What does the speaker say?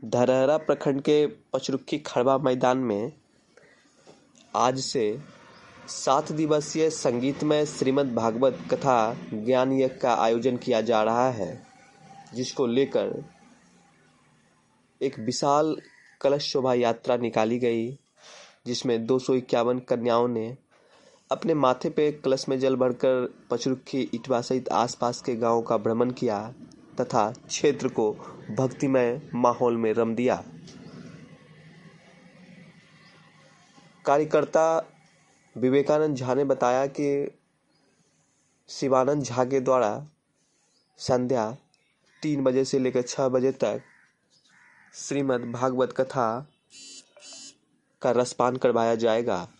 धरहरा प्रखंड के पचरुखी खड़बा मैदान में आज से 7 दिवसीय संगीतमय श्रीमद् भागवत कथा ज्ञान यज्ञ का आयोजन किया जा रहा है, जिसको लेकर एक विशाल कलश शोभा यात्रा निकाली गई, जिसमें 251 कन्याओं ने अपने माथे पे कलश में जल भरकर पचरुखी इटवा सहित आसपास के गांवों का भ्रमण किया तथा क्षेत्र को भक्तिमय माहौल में रम दिया। कार्यकर्ता विवेकानंद झा ने बताया कि शिवानंद झा के द्वारा संध्या 3 बजे से लेकर 6 बजे तक श्रीमद् भागवत कथा का रसपान करवाया जाएगा।